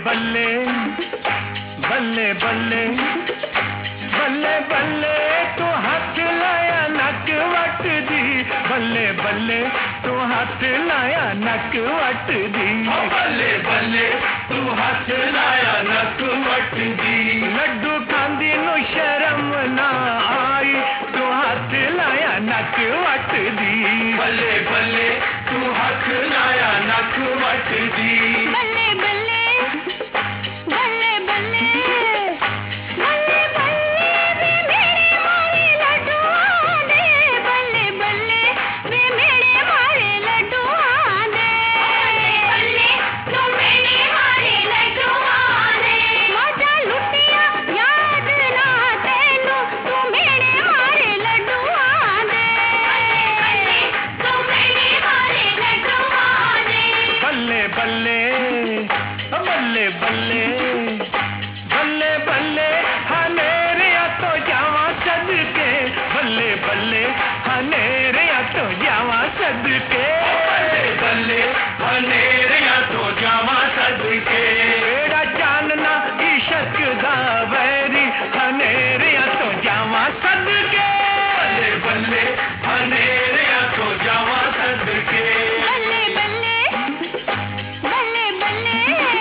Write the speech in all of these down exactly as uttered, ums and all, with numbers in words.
बल्ले बल्ले बल्ले बल्ले बल्ले तू हाथ लाया नक वट दी, बल्ले बल्ले तू हाथ लाया नक वट दी, बल्ले बल्ले तू हाथ लाया नक वट दी। लड्डू खांदी नु शर्म ना आई, तू हाथ लाया नक वट दी, बल्ले बल्ले तू हाथ लाया नक वट दी। बल्ले बल्ले बल्ले बल्ले बल्ले बल्ले वे मेरे मारे लड्डुआ दे, बल्ले बल्ले वे मेरे मारे लड्डुआ दे, बल्ले तू मेरे मारे लड्डुआ दे। मजा लुटिया याद ना तेनू, तू मेरे मारे लड्डुआ दे, बल्ले तू मेरे मारे लड्डुआ दे। बल्ले बल्ले बल्ले बल्ले बल्ले बल्ले हनेरिया तो जावा सदके, बल्ले बल्ले हनेरिया तो जावा सदके, बल्ले बल्ले हनेरिया तो जावा सदके। बेड़ा जानना इश्क दा वैरी, हनेरिया तो जावा सदके, बल्ले बल्ले हनेरिया तो जावा सदके। बल्ले बल्ले बल्ले बल्ले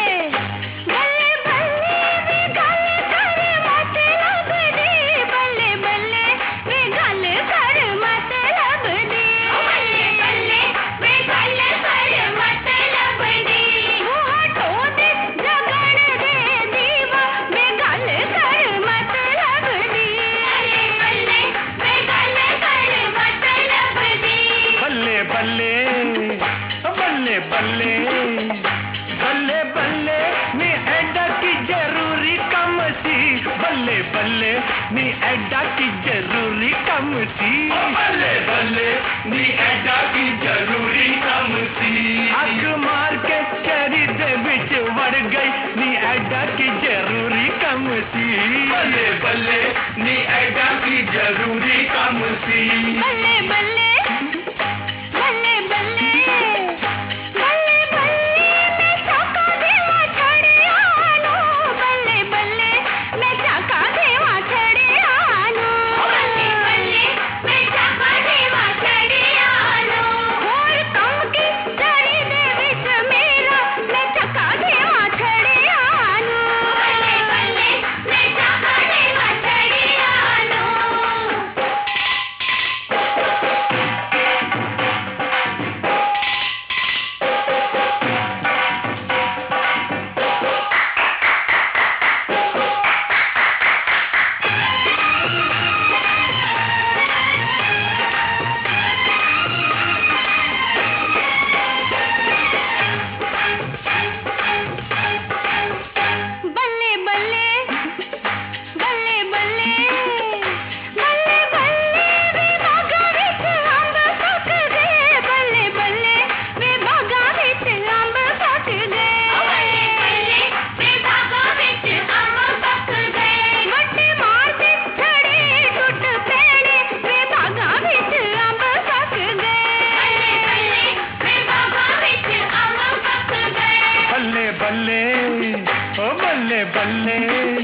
बल्ले बल्ले वे गल कर मतलब दी, बल्ले बल्ले वे गल कर मतलब दी, बल्ले बल्ले वे गल कर मतलब दी। मुँह टोद जगण दे दीवा वे गल कर मतलब दी, बल्ले बल्ले वे गल कर मतलब दी। बल्ले बल्ले बल्ले बल्ले बल्ले बल्ले नी एडा की जरूरी कम सी, बल्ले बल्ले नी एडा की जरूरी कम सी, बल्ले बल्ले नी एडा की जरूरी कम सी। अग मार के चरी दे विच वड़ गई, नी एडा की जरूरी कम सी, बल्ले बल्ले नी एडा की जरूरी कम सी। बल्ले बल्ले बल्ले बल्ले बल्ले बल्ले मैं चाका देवा छड़े आनो, बल्ले बल्ले मैं चाका देवा छड़े आनो, बल्ले बल्ले मैं चाका देवा छड़े आनो। और कम की छड़ी दे विच मेरा मैं चाका देवा छड़े आनो, बल्ले बल्ले मैं चाका देवा छड़े आनो। बल्ले बल्ले बल्ले बल्ले बल्ले बल्ले वे बागा विच अंब पक गए, बल्ले बल्ले वे बागा विच अंब पक गए, बल्ले बल्ले वे बागा विच अंब पक गए। वट्टे मारते छड़े टुट पैणे वे बागा विच अंब पक गए, बल्ले बल्ले वे बागा विच अंब पक गए। बल्ले बल्ले ओ बल्ले बल्ले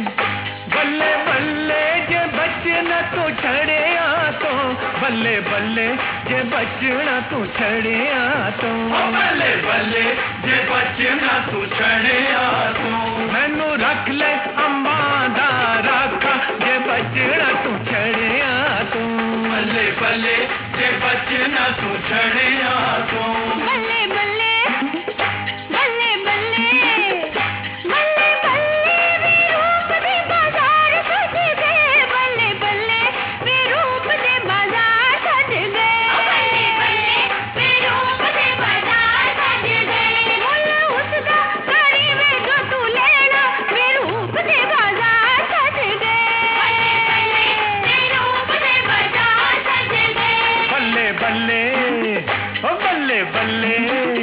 बल्ले बल्ले जे बचना तू छड़े आ तो, बल्ले बल्ले जे बचना तू छड़े आ तो, बल्ले बल्ले जे बचना तू छड़े आ तो। मैनू रख ले अंबा दा राखा, जे बचना तू छड़े आ तो, बल्ले बल्ले जे बचना तू छड़े आ तो। बल्ले बल्ले बल्ले बल्ले बल्ले बल्ले वे रूप दे बाजार सज गए, बल्ले बल्ले वे रूप दे बाजार सज गए, बल्ले बल्ले वे रूप दे बाजार सज गए। मुल्ल उसदा करी वे जो तू लेना वे रूप दे बाजार सज गए, बल्ले बल्ले वे रूप दे बाजार सज गए। बल्ले बल्ले ओ बल्ले बल्ले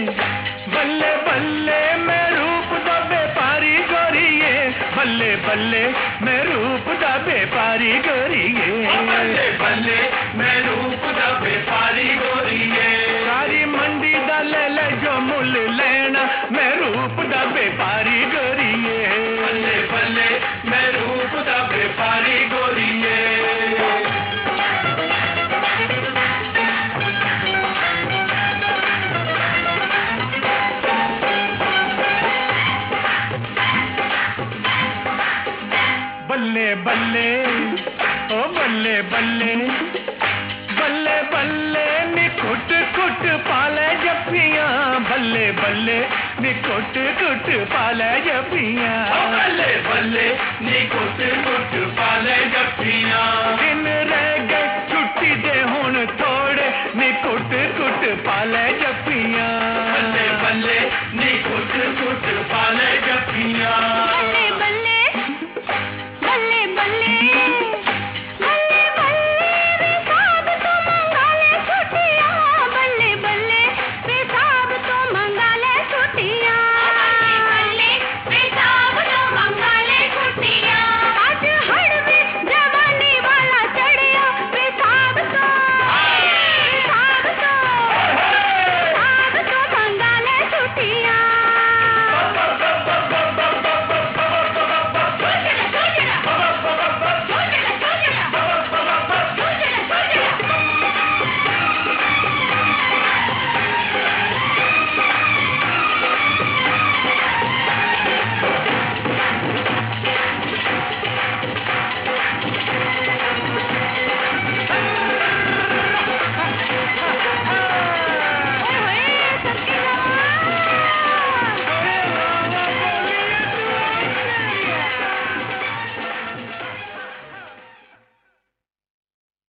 बल्ले बल्ले मैं रूप दा व्यापारी गोरिए, बल्ले बल्ले मैं रूप दा व्यापारी गोरिए, बल्ले बल्ले मैं रूप दा व्यापारी गोरिए। सारी मंडी दा ले ले जो मुल लेना, मैं रूप दा व्यापारी गोरिए, बल्ले नी कुट कुट पाले जप्पियां बल्ले बल्ले नी कुट कुट पाले जप्पियां बल्ले बल्ले नी कुट कुट पाले जप्पियां दिन रह गए छुट्टी दे हुण थोड़े नी कुट कुट पाले जप्पियां